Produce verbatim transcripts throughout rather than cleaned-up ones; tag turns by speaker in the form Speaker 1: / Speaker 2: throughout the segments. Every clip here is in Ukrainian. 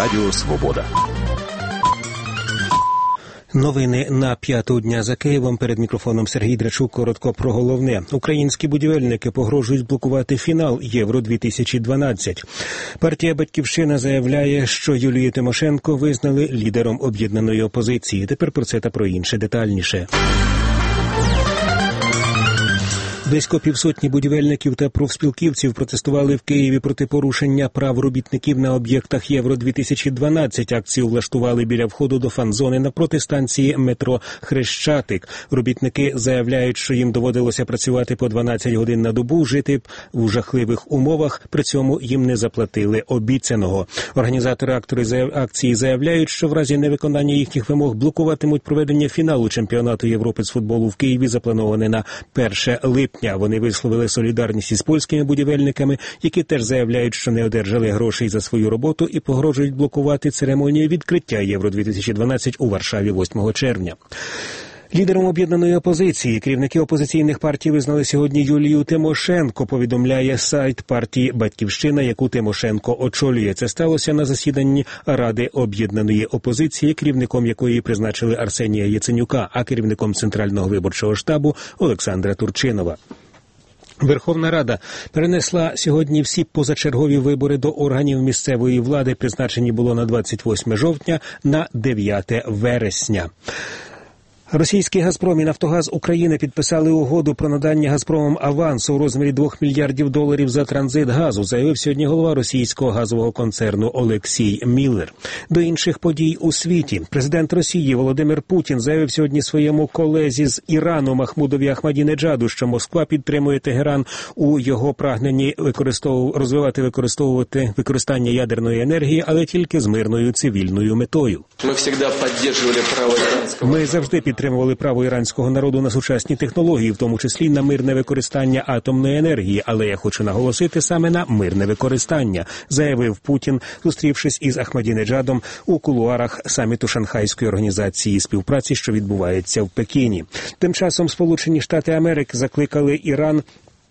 Speaker 1: Радіо Свобода.
Speaker 2: Новини на п'яту дня за Києвом. Перед мікрофоном Сергій Драчук. Коротко про головне. Українські будівельники погрожують блокувати фінал Євро дві тисячі дванадцять. Партія «Батьківщина» заявляє, що Юлію Тимошенко визнали лідером об'єднаної опозиції. Тепер про це та про інше детальніше. Близько півсотні будівельників та профспілківців протестували в Києві проти порушення прав робітників на об'єктах Євро дві тисячі дванадцять. Акцію влаштували біля входу до фан-зони напроти станції метро Хрещатик. Робітники заявляють, що їм доводилося працювати по дванадцять годин на добу, жити у жахливих умовах, при цьому їм не заплатили обіцяного. Організатори акції заявляють, що в разі невиконання їхніх вимог блокуватимуть проведення фіналу чемпіонату Європи з футболу в Києві, заплановане на перше липня. Вони висловили солідарність із польськими будівельниками, які теж заявляють, що не одержали грошей за свою роботу і погрожують блокувати церемонію відкриття Євро дві тисячі дванадцять у Варшаві восьмого червня. Лідером об'єднаної опозиції керівники опозиційних партій визнали сьогодні Юлію Тимошенко, повідомляє сайт партії «Батьківщина», яку Тимошенко очолює. Це сталося на засіданні Ради об'єднаної опозиції, керівником якої призначили Арсенія Яценюка, а керівником Центрального виборчого штабу Олександра Турчинова. Верховна Рада перенесла сьогодні всі позачергові вибори до органів місцевої влади, призначені було на двадцять восьме жовтня, на дев'яте вересня. Російський «Газпром» і «Нафтогаз України» підписали угоду про надання «Газпромом» авансу у розмірі двох мільярдів доларів за транзит газу, заявив сьогодні голова російського газового концерну Олексій Міллер. До інших подій у світі. Президент Росії Володимир Путін заявив сьогодні своєму колезі з Ірану Махмудові Ахмадінеджаду, що Москва підтримує Тегеран у його прагненні використовувати, розвивати використовувати використання ядерної енергії, але тільки з мирною цивільною метою.
Speaker 3: Ми завжди підтримували право іранського.
Speaker 2: Ми завжди підтримували Підтримували право іранського народу на сучасні технології, в тому числі на мирне використання атомної енергії, але я хочу наголосити саме на мирне використання, заявив Путін, зустрівшись із Ахмадінеджадом у кулуарах саміту Шанхайської організації співпраці, що відбувається в Пекіні. Тим часом Сполучені Штати Америки закликали Іран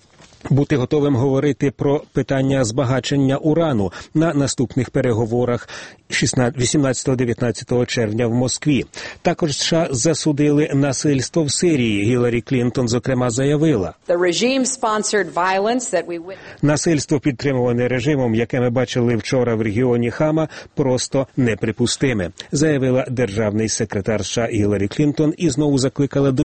Speaker 2: бути готовим говорити про питання збагачення урану на наступних переговорах вісімнадцятого-дев'ятнадцятого червня в Москві. Також США засудили насильство в Сирії. Гіларі Клінтон, зокрема, заявила: насильство, підтримуване режимом, яке ми бачили вчора в регіоні Хама, просто неприпустиме, заявила державний секретар США Гіларі Клінтон і знову закликала до